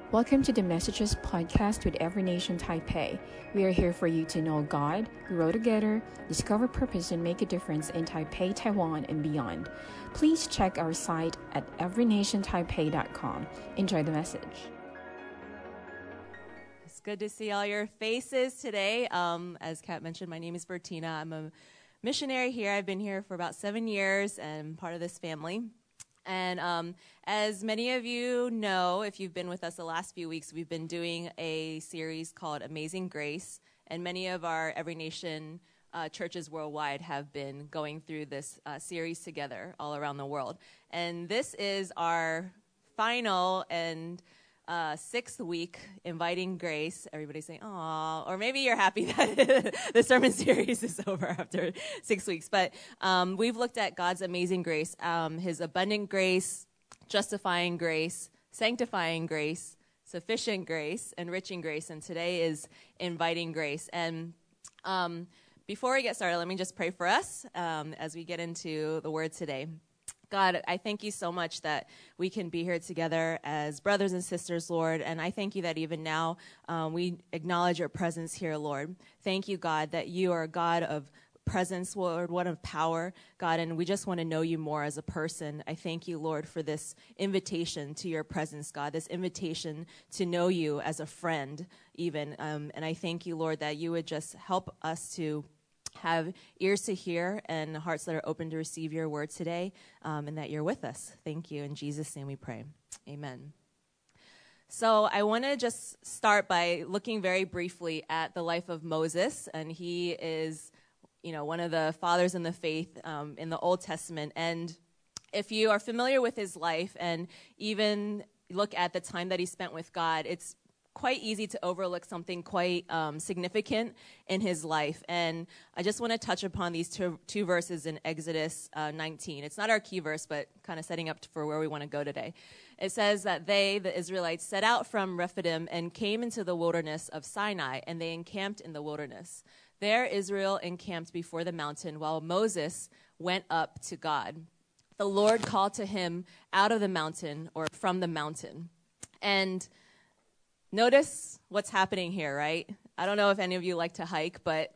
Welcome to the Messages podcast with Every Nation Taipei. We are here for you to know God, grow together, discover purpose, and make a difference in Taipei, Taiwan, and beyond. Please check our site at everynationtaipei.com. Enjoy the message. It's good to see all your faces today. As Kat mentioned, my name is Bertina. I'm a missionary here. I've been here for about 7 years and part of this family. And as many of you know, if you've been with us the last few weeks, we've been doing a series called Amazing Grace. And many of our Every Nation churches worldwide have been going through this series together all around the world. And this is our final and sixth week, Inviting Grace. Everybody's saying, "Aw," or maybe you're happy that the sermon series is over after 6 weeks. But we've looked at God's amazing grace, His abundant grace, justifying grace, sanctifying grace, sufficient grace, enriching grace. And today is Inviting Grace. And before we get started, let me just pray for us as we get into the Word today. God, I thank you so much that we can be here together as brothers and sisters, Lord, and I thank you that even now we acknowledge your presence here, Lord. Thank you, God, that you are a God of presence, Lord, one of power, God, and we just want to know you more as a person. I thank you, Lord, for this invitation to your presence, God, this invitation to know you as a friend even, and I thank you, Lord, that you would just help us to have ears to hear and hearts that are open to receive your word today, and that you're with us. Thank you. In Jesus' name we pray. Amen. So I want to just start by looking very briefly at the life of Moses, and he is, one of the fathers in the faith in the Old Testament. And if you are familiar with his life and even look at the time that he spent with God, it's quite easy to overlook something quite significant in his life. And I just want to touch upon these two verses in Exodus 19. It's not our key verse, but kind of setting up for where we want to go today. It says that they, the Israelites, set out from Rephidim and came into the wilderness of Sinai, and they encamped in the wilderness. There Israel encamped before the mountain, while Moses went up to God. The Lord called to him out of the mountain, or from the mountain. And notice what's happening here, right? I don't know if any of you like to hike, but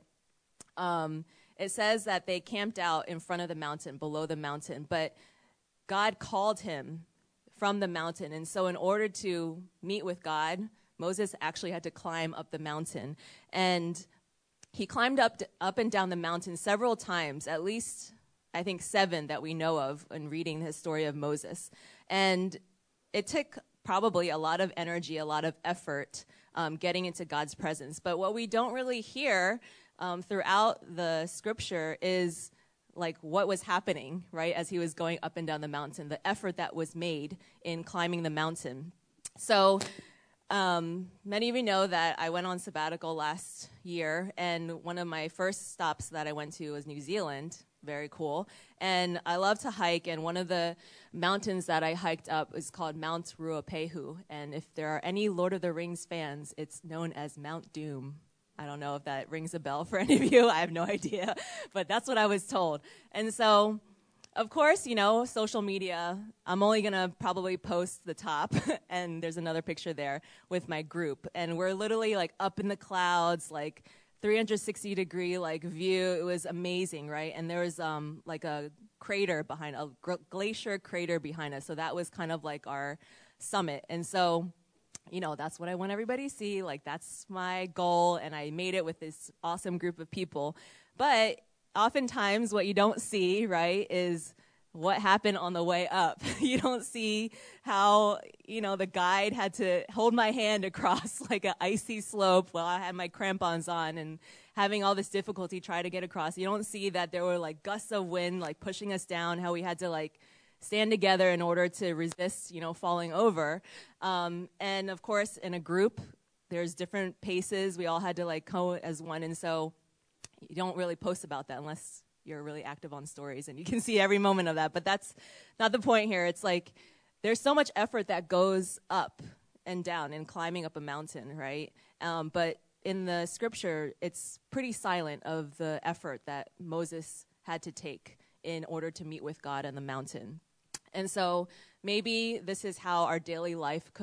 it says that they camped out in front of the mountain, below the mountain. But God called him from the mountain. And so in order to meet with God, Moses actually had to climb up the mountain. And he climbed up and down the mountain several times, at least, I think, 7 that we know of in reading the story of Moses. And it took probably a lot of energy, a lot of effort getting into God's presence. But what we don't really hear throughout the scripture is like what was happening, right, as he was going up and down the mountain, the effort that was made in climbing the mountain. So many of you know that I went on sabbatical last year, and one of my first stops that I went to was New Zealand. Very cool. And I love to hike, and one of the mountains that I hiked up is called Mount Ruapehu. And if there are any Lord of the Rings fans, it's known as Mount Doom. I don't know if that rings a bell for any of you. I have no idea. But that's what I was told. And so, of course, social media, I'm only going to probably post the top, and there's another picture there with my group. And we're literally like up in the clouds, like 360-degree view. It was amazing, right? And there was like a crater behind, a glacier crater behind us. So that was kind of like our summit. And so, that's what I want everybody to see. Like, that's my goal. And I made it with this awesome group of people. But oftentimes what you don't see, right, is what happened on the way up. You don't see how, the guide had to hold my hand across like an icy slope while I had my crampons on and having all this difficulty trying to get across. You don't see that there were like gusts of wind like pushing us down, how we had to like stand together in order to resist, falling over. And of course, in a group, there's different paces. We all had to like go as one. And so you don't really post about that unless you're really active on stories and you can see every moment of that. But that's not the point here. It's like there's so much effort that goes up and down in climbing up a mountain, right? But in the scripture, it's pretty silent of the effort that Moses had to take in order to meet with God on the mountain. And so maybe this is how our daily life could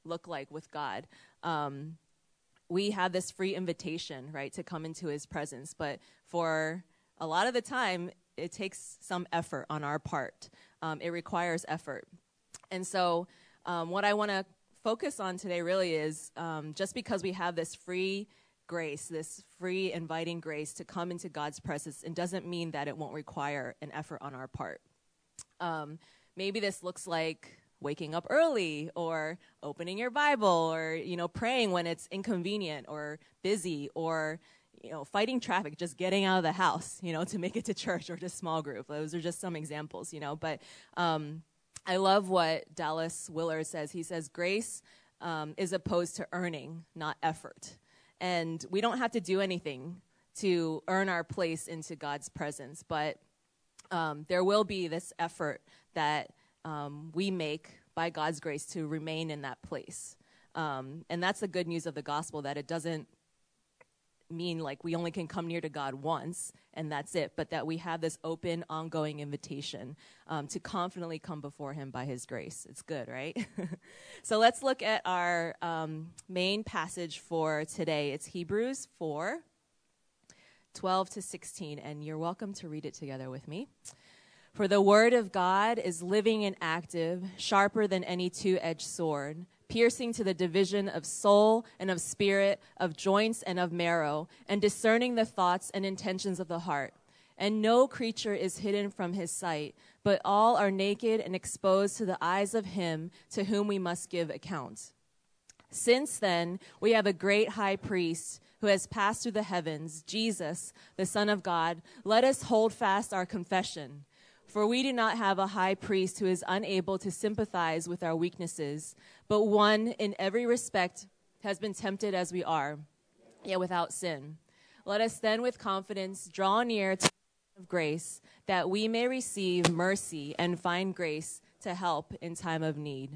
look like with God? We have this free invitation, right, to come into his presence. But for a lot of the time, it takes some effort on our part. It requires effort. And so what I want to focus on today really is just because we have this free grace, this free inviting grace to come into God's presence, it doesn't mean that it won't require an effort on our part. Maybe this looks like waking up early, or opening your Bible, or, praying when it's inconvenient or busy, or, fighting traffic, just getting out of the house, to make it to church or to small group. Those are just some examples, But I love what Dallas Willard says. He says, grace is opposed to earning, not effort. And we don't have to do anything to earn our place into God's presence, but there will be this effort that we make by God's grace to remain in that place. And that's the good news of the gospel, that it doesn't mean like we only can come near to God once and that's it, but that we have this open, ongoing invitation to confidently come before him by his grace. It's good, right? So let's look at our main passage for today. It's Hebrews 4:12-16, and you're welcome to read it together with me. For the word of God is living and active, sharper than any two-edged sword, piercing to the division of soul and of spirit, of joints and of marrow, and discerning the thoughts and intentions of the heart. And no creature is hidden from his sight, but all are naked and exposed to the eyes of him to whom we must give account. Since then, we have a great high priest who has passed through the heavens, Jesus, the Son of God. Let us hold fast our confession. For we do not have a high priest who is unable to sympathize with our weaknesses, but one in every respect has been tempted as we are, yet without sin. Let us then with confidence draw near to the throne of grace, that we may receive mercy and find grace to help in time of need.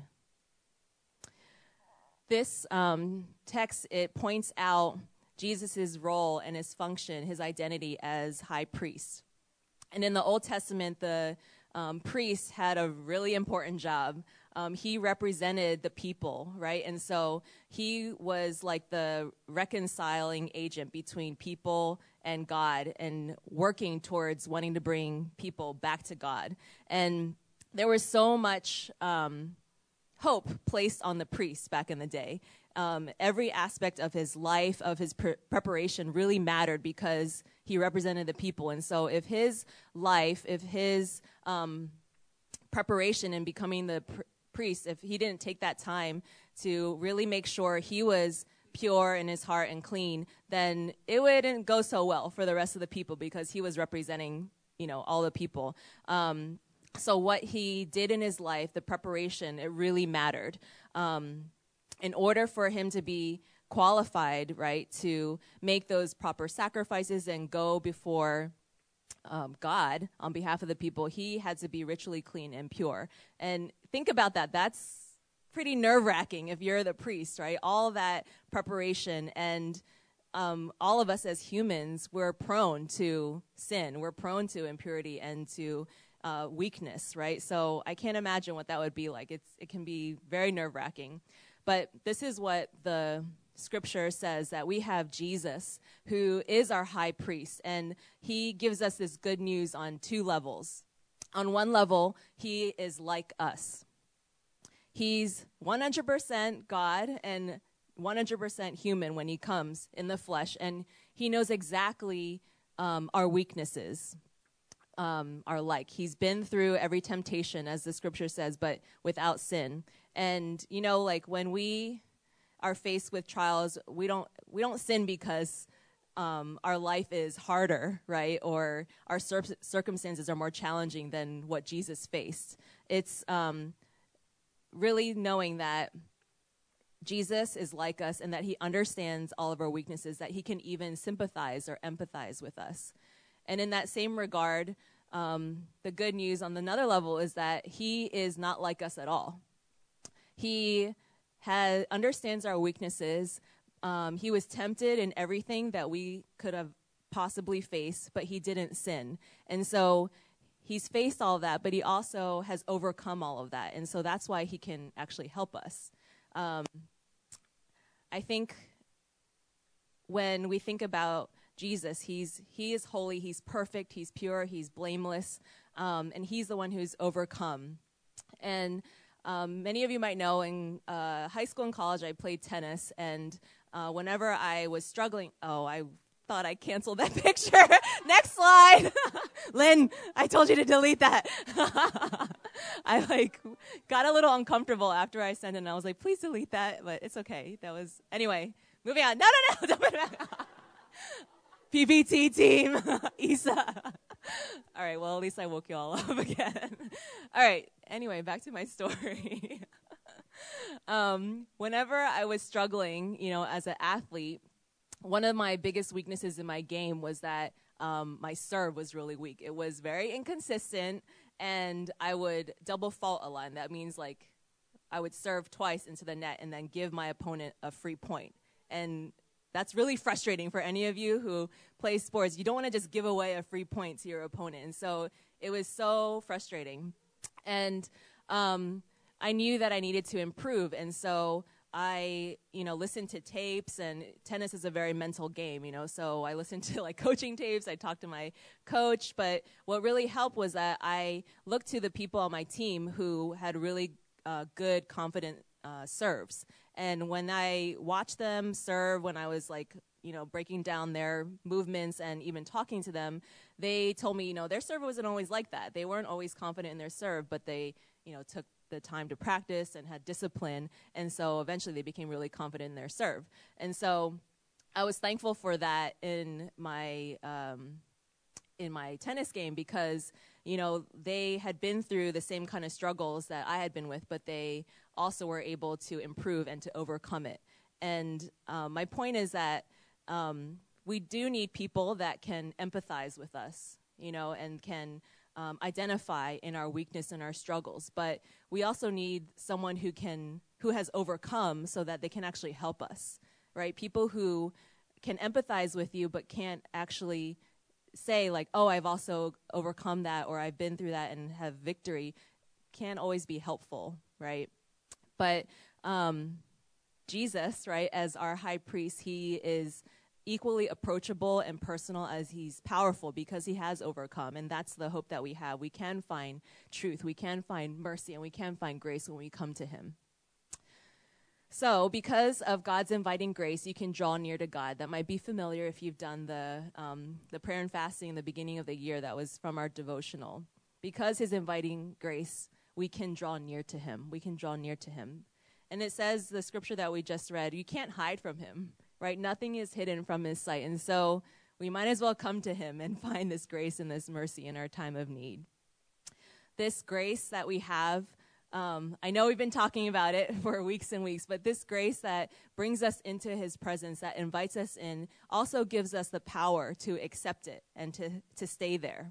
This text, it points out Jesus' role and his function, his identity as high priest. And in the Old Testament, the priest had a really important job. He represented the people, right? And so he was like the reconciling agent between people and God, and working towards wanting to bring people back to God. And there was so much hope placed on the priest back in the day. Every aspect of his life, of his preparation really mattered because he represented the people. And so if his life, if his preparation in becoming the priest, if he didn't take that time to really make sure he was pure in his heart and clean, then it wouldn't go so well for the rest of the people, because he was representing, all the people. So what he did in his life, the preparation, it really mattered. In order for him to be qualified, right, to make those proper sacrifices and go before God on behalf of the people, he had to be ritually clean and pure. And think about that. That's pretty nerve-wracking if you're the priest, right? All that preparation, and all of us as humans, we're prone to sin. We're prone to impurity and to weakness, right? So I can't imagine what that would be like. It can be very nerve-wracking. But this is what the scripture says, that we have Jesus, who is our high priest, and he gives us this good news on two levels. On one level, he is like us. He's 100% God and 100% human when he comes in the flesh, and he knows exactly our weaknesses are like. He's been through every temptation, as the scripture says, but without sin. And, like when we are faced with trials, we don't sin because our life is harder, right? Or our circumstances are more challenging than what Jesus faced. It's really knowing that Jesus is like us and that he understands all of our weaknesses, that he can even sympathize or empathize with us. And in that same regard, the good news on another level is that he is not like us at all. He understands our weaknesses. He was tempted in everything that we could have possibly faced, but he didn't sin. And so he's faced all of that, but he also has overcome all of that. And so that's why he can actually help us. I think when we think about Jesus, he is holy, he's perfect, he's pure, he's blameless, and he's the one who's overcome. And many of you might know in high school and college I played tennis, and whenever I was struggling, I thought I canceled that picture. Next slide. Lynn, I told you to delete that. I got a little uncomfortable after I sent it, and I was like, please delete that, but it's okay. Anyway, moving on. No. Don't put it back. PBT team, Isa. All right, well, at least I woke you all up again. All right, anyway, back to my story. Whenever I was struggling, as an athlete, one of my biggest weaknesses in my game was that my serve was really weak. It was very inconsistent, and I would double fault a lot. And that means I would serve twice into the net and then give my opponent a free point. And that's really frustrating for any of you who play sports. You don't want to just give away a free point to your opponent. And so it was so frustrating. And I knew that I needed to improve. And so I, listened to tapes, and tennis is a very mental game, so I listened to coaching tapes. I talked to my coach, but what really helped was that I looked to the people on my team who had really good, confident serves. And when I watched them serve, when I was breaking down their movements and even talking to them, they told me, their serve wasn't always like that. They weren't always confident in their serve, but they, took the time to practice and had discipline. And so eventually they became really confident in their serve. And so I was thankful for that in my tennis game because, they had been through the same kind of struggles that I had been with, but they also were able to improve and to overcome it. And my point is that we do need people that can empathize with us, and can identify in our weakness and our struggles. But we also need someone who has overcome so that they can actually help us, right? People who can empathize with you but can't actually say I've also overcome that, or I've been through that and have victory, can't always be helpful, right? But Jesus, right, as our high priest, he is equally approachable and personal as he's powerful because he has overcome. And that's the hope that we have. We can find truth, we can find mercy, and we can find grace when we come to him. So because of God's inviting grace, you can draw near to God. That might be familiar if you've done the prayer and fasting in the beginning of the year. That was from our devotional. Because his inviting grace, we can draw near to him. We can draw near to him. And it says, the scripture that we just read, you can't hide from him, right? Nothing is hidden from his sight. And so we might as well come to him and find this grace and this mercy in our time of need. This grace that we have, I know we've been talking about it for weeks and weeks, but this grace that brings us into his presence, that invites us in, also gives us the power to accept it and to stay there.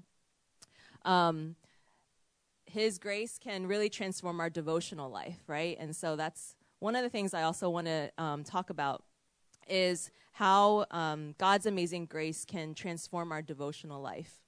His grace can really transform our devotional life, right? And so that's one of the things I also want to talk about is how God's amazing grace can transform our devotional life.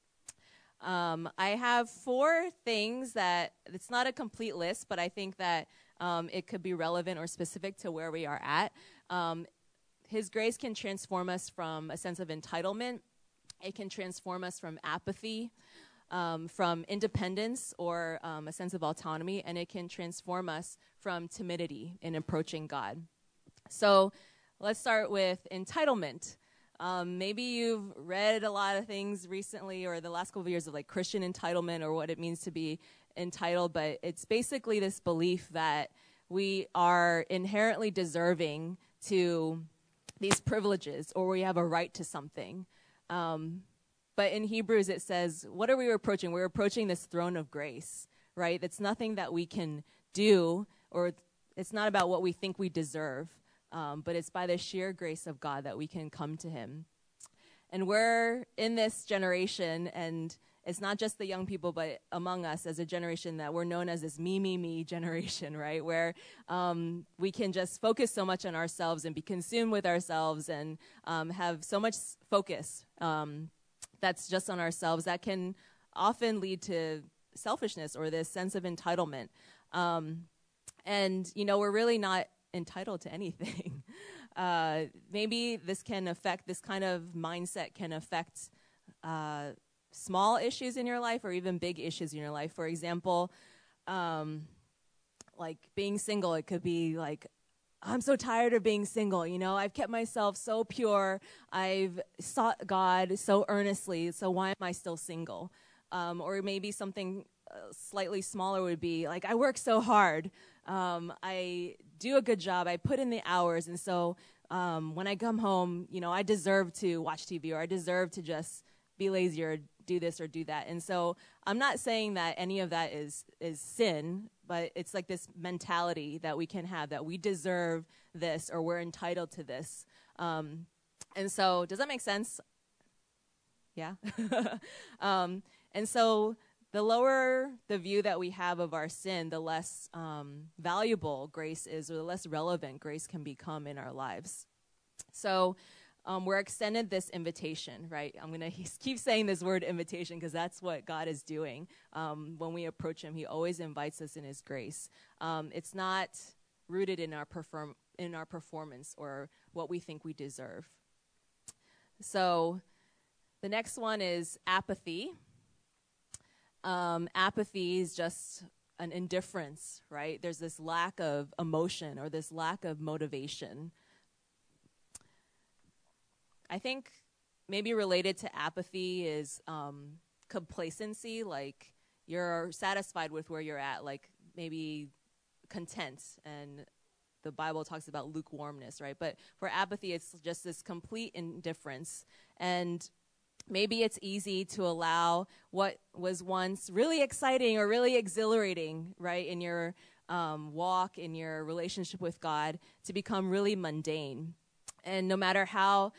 I have 4 things that, it's not a complete list, but I think that it could be relevant or specific to where we are at. His grace can transform us from a sense of entitlement. It can transform us from apathy, from independence or a sense of autonomy, and it can transform us from timidity in approaching God. So let's start with entitlement. Maybe you've read a lot of things recently or the last couple of years of Christian entitlement or what it means to be entitled, but it's basically this belief that we are inherently deserving to these privileges or we have a right to something. But in Hebrews it says, what are we approaching? We're approaching this throne of grace, right? It's nothing that we can do, or it's not about what we think we deserve. But it's by the sheer grace of God that we can come to him. And we're in this generation, and it's not just the young people, but among us as a generation that we're known as this me generation, right? Where we can just focus so much on ourselves and be consumed with ourselves and have so much focus that's just on ourselves that can often lead to selfishness or this sense of entitlement. And, we're really not entitled to anything. Maybe this kind of mindset can affect small issues in your life or even big issues in your life. For example, like being single, it could be like, I'm so tired of being single. I've kept myself so pure. I've sought God so earnestly. So why am I still single? Or maybe something slightly smaller would be like, I work so hard. I do a good job. I put in the hours. And so when I come home, I deserve to watch TV, or I deserve to just be lazy or do this or do that. And so I'm not saying that any of that is sin, but it's like this mentality that we can have, that we deserve this or we're entitled to this. And so does that make sense? Yeah. And so the lower the view that we have of our sin, the less valuable grace is, or the less relevant grace can become in our lives. So we're extended this invitation, right? I'm going to keep saying this word invitation because that's what God is doing. When we approach him, he always invites us in his grace. It's not rooted in our performance or what we think we deserve. So the next one is apathy. Apathy is just an indifference, right? There's this lack of emotion or this lack of motivation. I think maybe related to apathy is complacency, like you're satisfied with where you're at, like maybe content, and the Bible talks about lukewarmness, right? But for apathy, it's just this complete indifference. And maybe it's easy to allow what was once really exciting or really exhilarating, right, in your walk, in your relationship with God, to become really mundane. And no matter how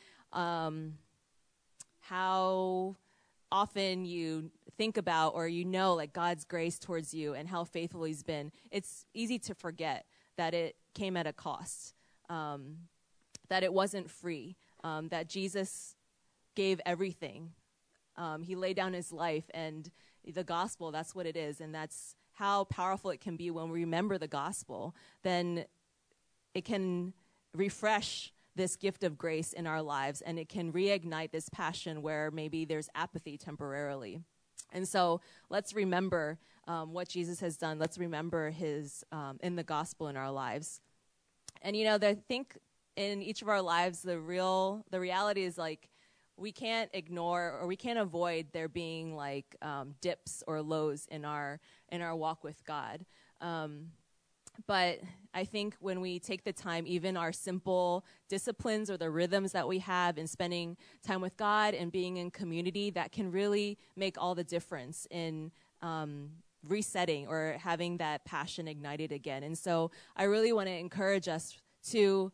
often you think about or like God's grace towards you and how faithful he's been, it's easy to forget that it came at a cost, that it wasn't free, that Jesus gave everything. He laid down his life, and the gospel, that's what it is, and that's how powerful it can be when we remember the gospel. Then it can refresh this gift of grace in our lives, and it can reignite this passion where maybe there's apathy temporarily. And so let's remember what Jesus has done. Let's remember his in the gospel in our lives. And I think in each of our lives, the reality is like we can't ignore or we can't avoid there being like dips or lows in our walk with God. But I think when we take the time, even our simple disciplines or the rhythms that we have in spending time with God and being in community, that can really make all the difference in resetting or having that passion ignited again. And so I really want to encourage us to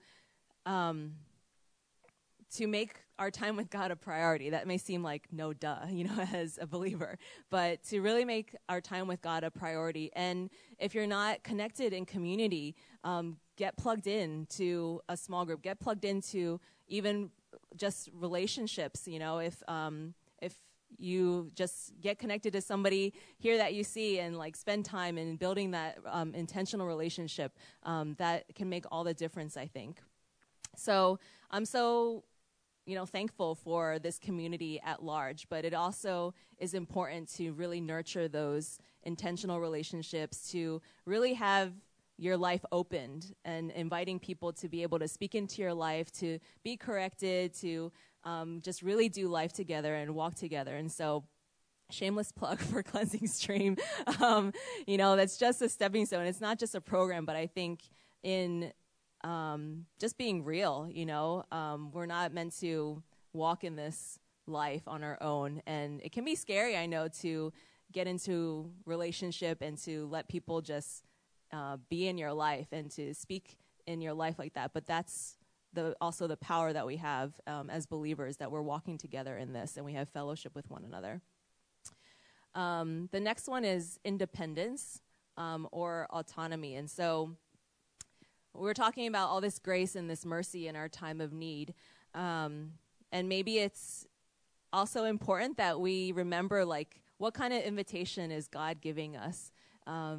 make our time with God a priority. That may seem like no duh, as a believer, but to really make our time with God a priority. And if you're not connected in community, get plugged in to a small group, get plugged into even just relationships. If you just get connected to somebody here that you see and like spend time in building that intentional relationship, that can make all the difference, I think. So I'm so thankful for this community at large, but it also is important to really nurture those intentional relationships, to really have your life opened and inviting people to be able to speak into your life, to be corrected, to just really do life together and walk together. And so shameless plug for Cleansing Stream. That's just a stepping stone. It's not just a program, but I think in just being real, we're not meant to walk in this life on our own. And it can be scary, I know, to get into relationship and to let people just be in your life and to speak in your life like that. But that's also the power that we have as believers, that we're walking together in this and we have fellowship with one another. The next one is independence or autonomy. And so we're talking about all this grace and this mercy in our time of need. And maybe it's also important that we remember, like, what kind of invitation is God giving us?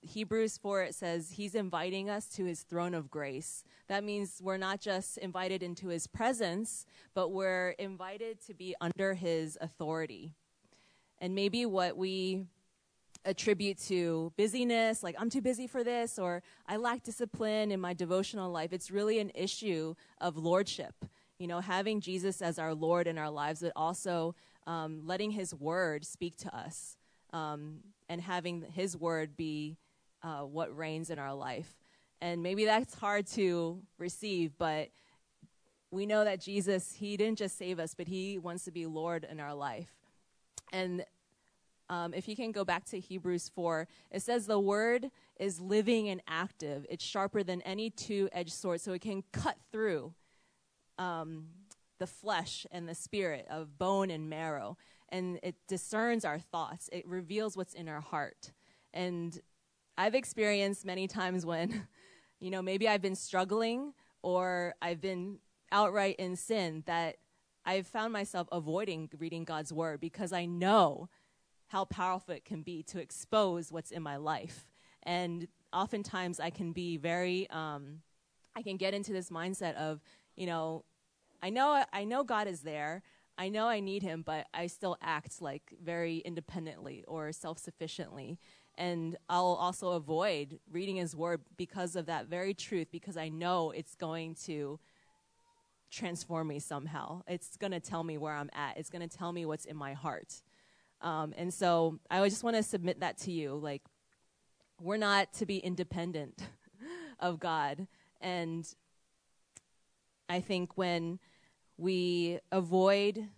Hebrews 4, it says he's inviting us to his throne of grace. That means we're not just invited into his presence, but we're invited to be under his authority. And maybe what we attribute to busyness, like I'm too busy for this, or I lack discipline in my devotional life, it's really an issue of lordship. Having Jesus as our Lord in our lives, but also letting his word speak to us, and having his word be what reigns in our life. And maybe that's hard to receive, but we know that Jesus, he didn't just save us, but he wants to be Lord in our life. And if you can go back to Hebrews 4, it says the word is living and active. It's sharper than any two-edged sword, so it can cut through the flesh and the spirit of bone and marrow. And it discerns our thoughts. It reveals what's in our heart. And I've experienced many times when, maybe I've been struggling or I've been outright in sin, that I've found myself avoiding reading God's word because I know how powerful it can be to expose what's in my life. And oftentimes I can be very, I can get into this mindset of, I know God is there. I know I need him, but I still act like very independently or self-sufficiently. And I'll also avoid reading his word because of that very truth, because I know it's going to transform me somehow. It's going to tell me where I'm at. It's going to tell me what's in my heart. And so I just want to submit that to you. Like, we're not to be independent of God. And I think when we avoid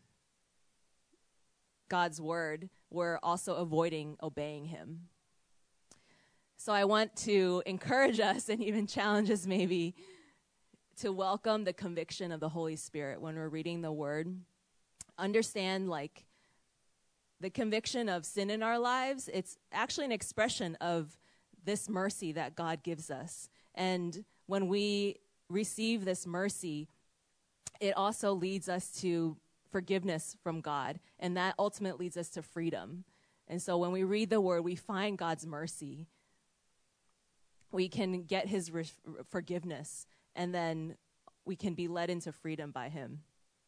God's word, we're also avoiding obeying him. So I want to encourage us and even challenge us maybe to welcome the conviction of the Holy Spirit when we're reading the word. Understand, like, the conviction of sin in our lives, it's actually an expression of this mercy that God gives us. And when we receive this mercy, it also leads us to forgiveness from God, and that ultimately leads us to freedom. And so when we read the word, we find God's mercy. We can get his forgiveness, and then we can be led into freedom by him.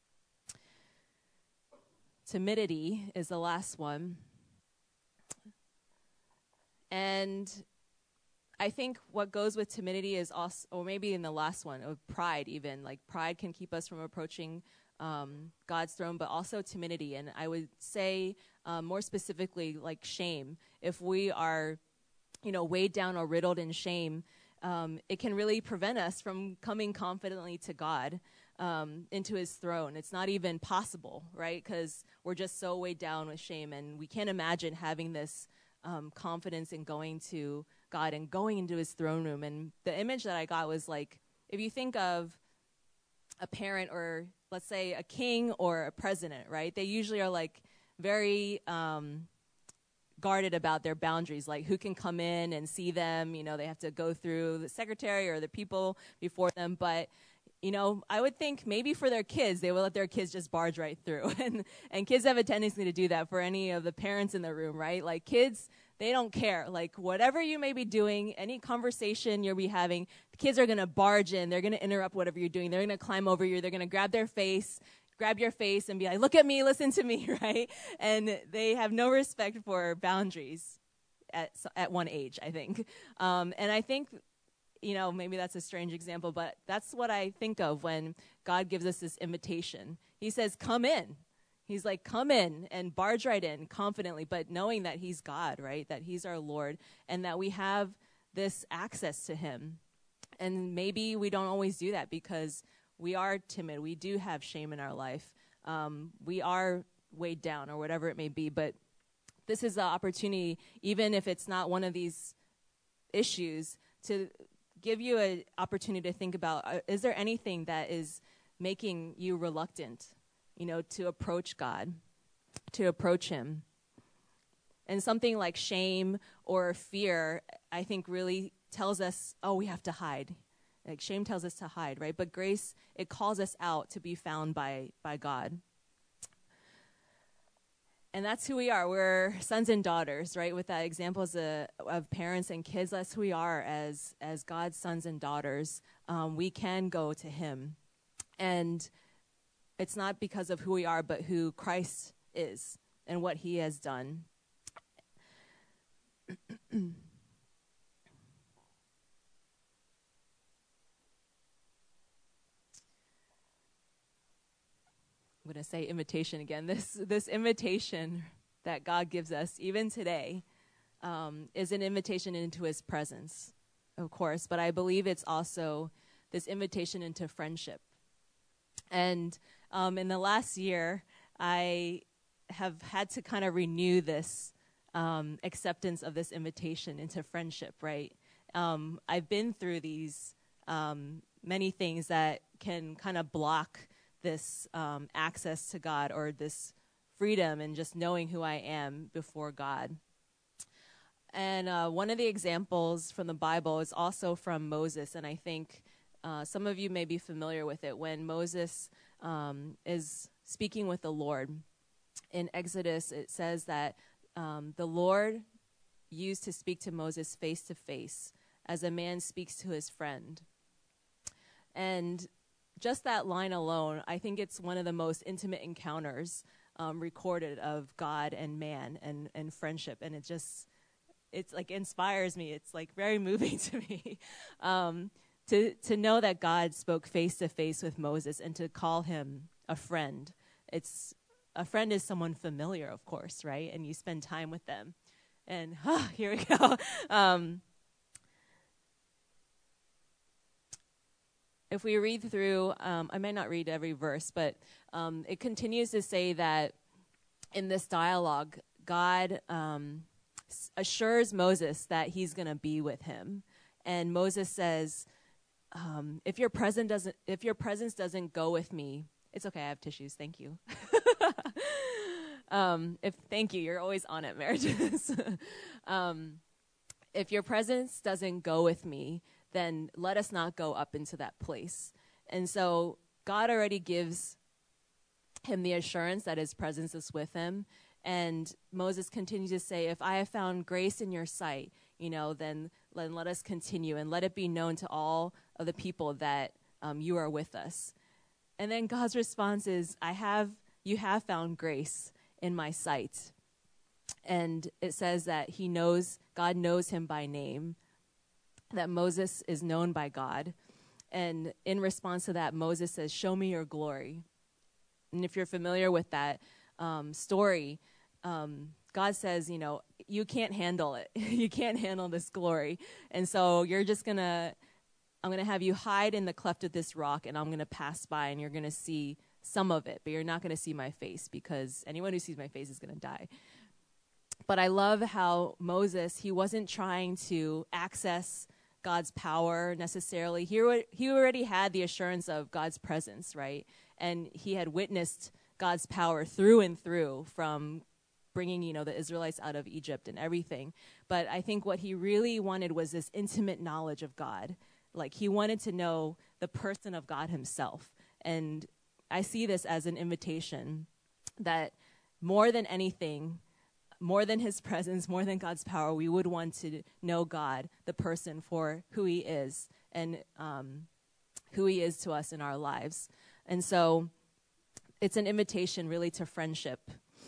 Timidity is the last one. And I think what goes with timidity is also, or maybe in the last one, of pride even. Like, pride can keep us from approaching God's throne, but also timidity. And I would say more specifically, like shame. If we are, weighed down or riddled in shame, it can really prevent us from coming confidently to God, into his throne. It's not even possible, right? Because we're just so weighed down with shame, and we can't imagine having this confidence in going to God and going into his throne room. And the image that I got was like, if you think of a parent, or let's say a king or a president, right? They usually are like very guarded about their boundaries, like who can come in and see them. They have to go through the secretary or the people before them. But I would think maybe for their kids, they would let their kids just barge right through. And kids have a tendency to do that for any of the parents in the room, right? Like, kids, they don't care. Like, whatever you may be doing, any conversation you'll be having, the kids are going to barge in. They're going to interrupt whatever you're doing. They're going to climb over you. They're going to grab your face and be like, look at me, listen to me, right? And they have no respect for boundaries at one age, I think. And I think, maybe that's a strange example, but that's what I think of when God gives us this invitation. He says, come in. He's like, come in and barge right in confidently, but knowing that he's God, right? That he's our Lord, and that we have this access to him. And maybe we don't always do that because we are timid. We do have shame in our life. We are weighed down or whatever it may be. But this is the opportunity, even if it's not one of these issues, to give you an opportunity to think about, is there anything that is making you reluctant, to approach God, to approach him? And something like shame or fear, I think, really tells us, oh, we have to hide. Like, shame tells us to hide, right? But grace, it calls us out to be found by God. And that's who we are. We're sons and daughters, right? With that examples of parents and kids, that's who we are as God's sons and daughters. We can go to him. And it's not because of who we are, but who Christ is and what he has done. I'm going to say invitation again. This invitation that God gives us, even today, is an invitation into his presence, of course. But I believe it's also this invitation into friendship. And in the last year, I have had to kind of renew this acceptance of this invitation into friendship, right? I've been through these many things that can kind of block this access to God, or this freedom and just knowing who I am before God. And one of the examples from the Bible is also from Moses, and I think some of you may be familiar with it. When Moses is speaking with the Lord in Exodus, it says that the Lord used to speak to Moses face to face as a man speaks to his friend. And just that line alone, I think it's one of the most intimate encounters recorded of God and man and friendship. And it's like inspires me. It's like very moving to me to know that God spoke face to face with Moses and to call him a friend. A friend is someone familiar, of course, right? And you spend time with them. And here we go. If we read through, I may not read every verse, but it continues to say that in this dialogue, God assures Moses that he's going to be with him. And Moses says, if your presence doesn't go with me, it's okay, I have tissues, thank you. Thank you, you're always on it, Marriages. If your presence doesn't go with me, then let us not go up into that place. And so God already gives him the assurance that his presence is with him. And Moses continues to say, if I have found grace in your sight, then let us continue and let it be known to all of the people that you are with us. And then God's response is, you have found grace in my sight. And it says that God knows him by name, that Moses is known by God. And in response to that, Moses says, show me your glory. And if you're familiar with that story, God says, you can't handle it. You can't handle this glory. And so I'm going to have you hide in the cleft of this rock, and I'm going to pass by, and you're going to see some of it, but you're not going to see my face, because anyone who sees my face is going to die. But I love how Moses, he wasn't trying to access God's power necessarily. He already had the assurance of God's presence, right? And he had witnessed God's power through and through, from bringing, the Israelites out of Egypt and everything. But I think what he really wanted was this intimate knowledge of God. Like, he wanted to know the person of God himself. And I see this as an invitation that more than anything, more than his presence, more than God's power, we would want to know God, the person, for who he is, and who he is to us in our lives. And so it's an invitation really to friendship.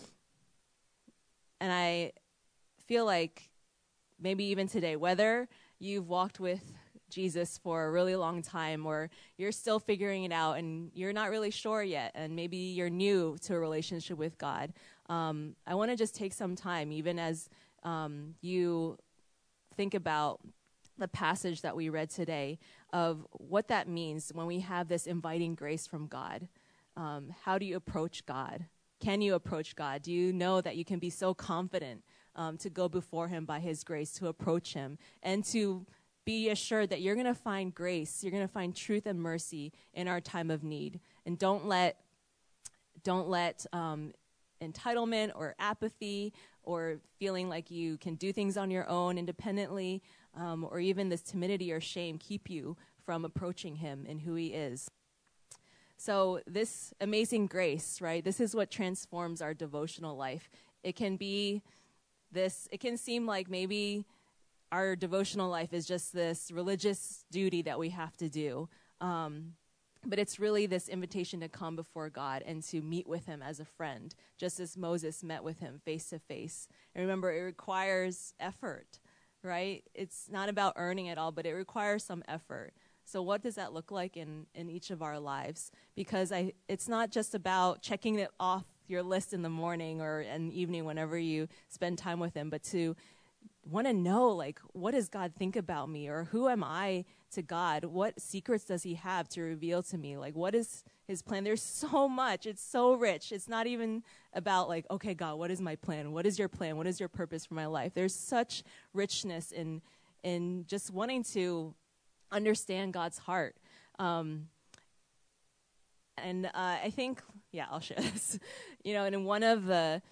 And I feel like maybe even today, whether you've walked with Jesus for a really long time, or you're still figuring it out and you're not really sure yet, and maybe you're new to a relationship with God, I want to just take some time, even as you think about the passage that we read today, of what that means when we have this inviting grace from God. How do you approach God? Can you approach God? Do you know that you can be so confident to go before him by his grace, to approach him, and to be assured that you're going to find grace, you're going to find truth and mercy in our time of need. And don't let entitlement or apathy or feeling like you can do things on your own independently, or even this timidity or shame keep you from approaching him and who he is. So this amazing grace, right, this is what transforms our devotional life. It can be it can seem like maybe our devotional life is just this religious duty that we have to do. But it's really this invitation to come before God and to meet with him as a friend, just as Moses met with him face to face. And remember, it requires effort, right? It's not about earning it all, but it requires some effort. So what does that look like in each of our lives? Because it's not just about checking it off your list in the morning or in the evening whenever you spend time with him, but to want to know, like, what does God think about me, or who am I to God? What secrets does he have to reveal to me? Like, what is his plan? There's so much. It's so rich. It's not even about like, okay, God, what is my plan? What is your plan? What is your purpose for my life? There's such richness in just wanting to understand God's heart. And I think, I'll share this. And in one of the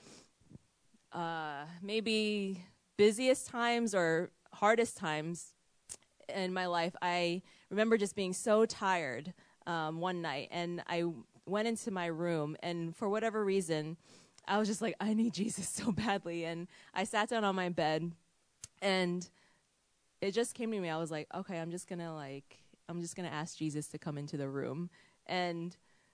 maybe busiest times or hardest times in my life, I remember just being so tired one night, and I went into my room, and for whatever reason, I was just like, I need Jesus so badly, and I sat down on my bed, and it just came to me. I was like, okay, I'm just gonna ask Jesus to come into the room, and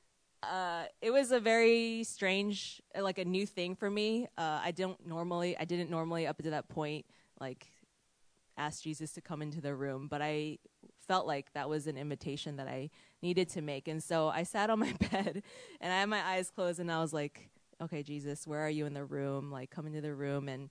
it was a very strange, like a new thing for me. I didn't normally up to that point, like, ask Jesus to come into the room, but I felt like that was an invitation that I needed to make. And so I sat on my bed and I had my eyes closed, and I was like, okay, Jesus, where are you in the room? Like, come into the room. And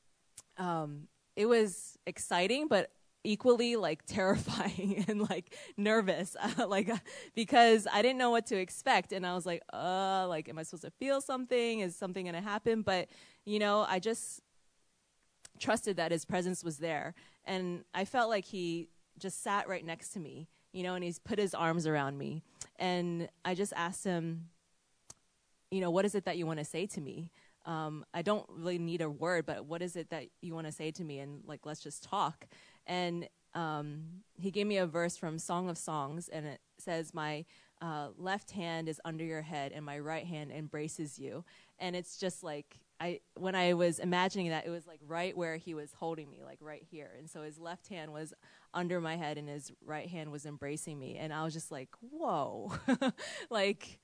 it was exciting, but equally like terrifying and like nervous, because I didn't know what to expect. And I was like, am I supposed to feel something? Is something going to happen? But, I just trusted that his presence was there. And I felt like he just sat right next to me, and he's put his arms around me. And I just asked him, what is it that you want to say to me? I don't really need a word, but what is it that you want to say to me? And like, let's just talk. And he gave me a verse from Song of Songs, and it says, my left hand is under your head and my right hand embraces you. And it's just like, when I was imagining that, it was like right where he was holding me, like right here. And so his left hand was under my head and his right hand was embracing me. And I was just like, whoa, like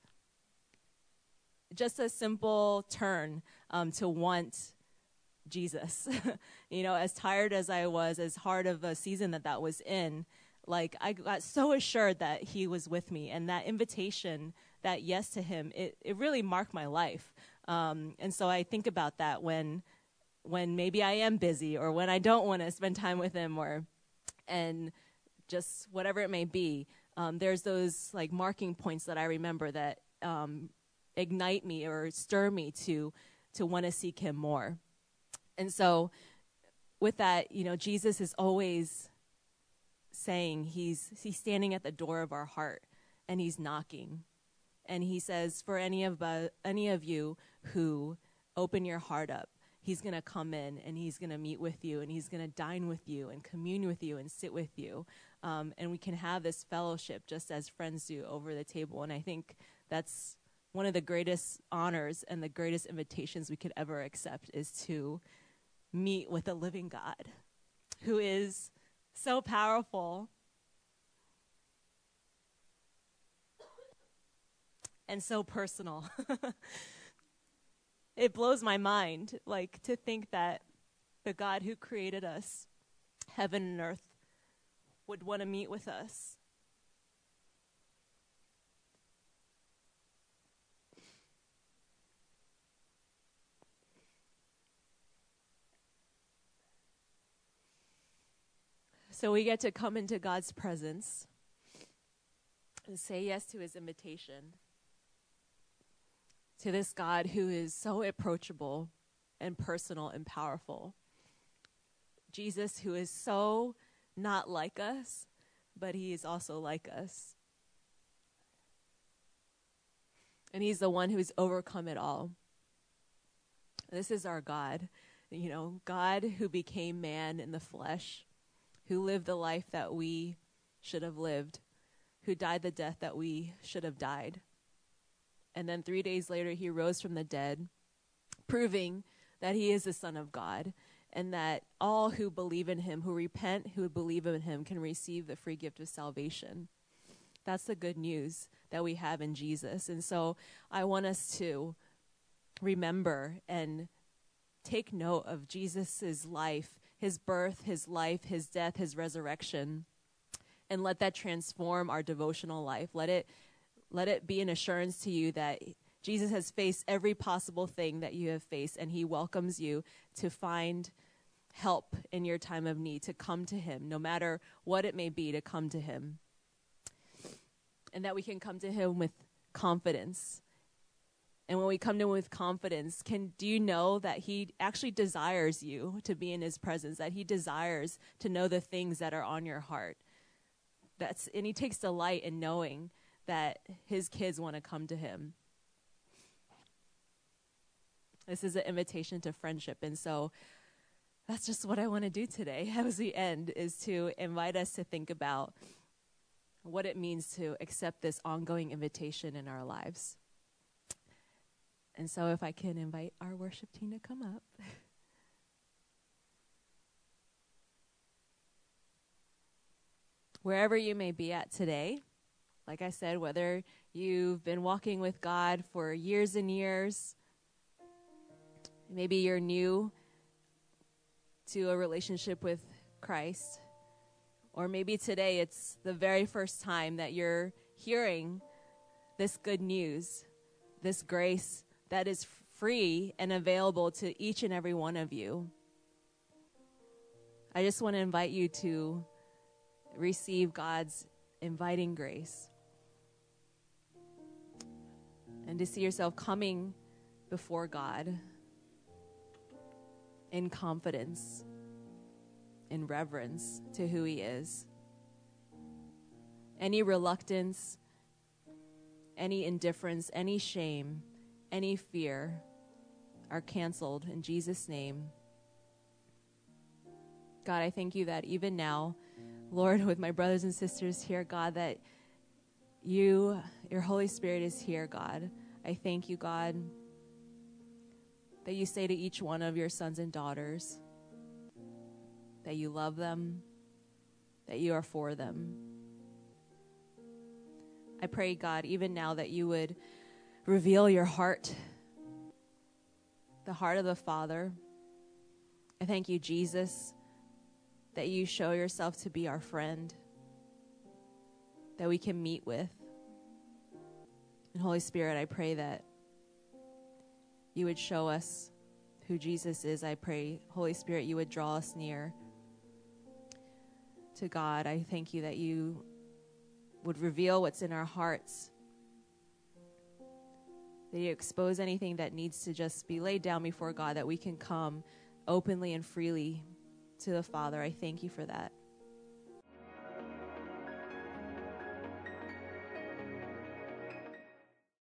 just a simple turn to want Jesus. As tired as I was, as hard of a season that was in, like, I got so assured that he was with me, and that invitation, that yes to him, it really marked my life. And so I think about that when maybe I am busy, or when I don't want to spend time with him, and just whatever it may be. There's those like marking points that I remember that ignite me or stir me to want to seek him more. And so with that, Jesus is always saying he's standing at the door of our heart, and he's knocking. And he says, for any of you who open your heart up, he's going to come in and he's going to meet with you, and he's going to dine with you and commune with you and sit with you. And we can have this fellowship just as friends do over the table. And I think that's one of the greatest honors and the greatest invitations we could ever accept, is to meet with a living God who is so powerful and so personal. It blows my mind, like, to think that the God who created us, heaven and earth, would want to meet with us. So we get to come into God's presence and say yes to his invitation, to this God who is so approachable and personal and powerful. Jesus, who is so not like us, but he is also like us. And he's the one who's overcome it all. This is our God, God who became man in the flesh, who lived the life that we should have lived, who died the death that we should have died. And then 3 days later, he rose from the dead, proving that he is the Son of God, and that all who believe in him, who repent, who believe in him, can receive the free gift of salvation. That's the good news that we have in Jesus. And so I want us to remember and take note of Jesus's life, his birth, his life, his death, his resurrection, and let that transform our devotional life. Let it be an assurance to you that Jesus has faced every possible thing that you have faced, and he welcomes you to find help in your time of need, to come to him, no matter what it may be, to come to him. And that we can come to him with confidence. And when we come to him with confidence, do you know that he actually desires you to be in his presence, that he desires to know the things that are on your heart? And he takes delight in knowing that his kids want to come to him. This is an invitation to friendship. And so that's just what I want to do today as we end, is to invite us to think about what it means to accept this ongoing invitation in our lives. And so if I can invite our worship team to come up. Wherever you may be at today, like I said, whether you've been walking with God for years and years, maybe you're new to a relationship with Christ, or maybe today it's the very first time that you're hearing this good news, this grace that is free and available to each and every one of you. I just want to invite you to receive God's inviting grace and to see yourself coming before God in confidence, in reverence to who he is. Any reluctance, any indifference, any shame, any fear are canceled in Jesus' name. God, I thank you that even now, Lord, with my brothers and sisters here, God, that your Holy Spirit is here, God. I thank you, God, that you say to each one of your sons and daughters that you love them, that you are for them. I pray, God, even now that you would reveal your heart, the heart of the Father. I thank you, Jesus, that you show yourself to be our friend, that we can meet with. And Holy Spirit, I pray that you would show us who Jesus is. I pray, Holy Spirit, you would draw us near to God. I thank you that you would reveal what's in our hearts, that you expose anything that needs to just be laid down before God, that we can come openly and freely to the Father. I thank you for that.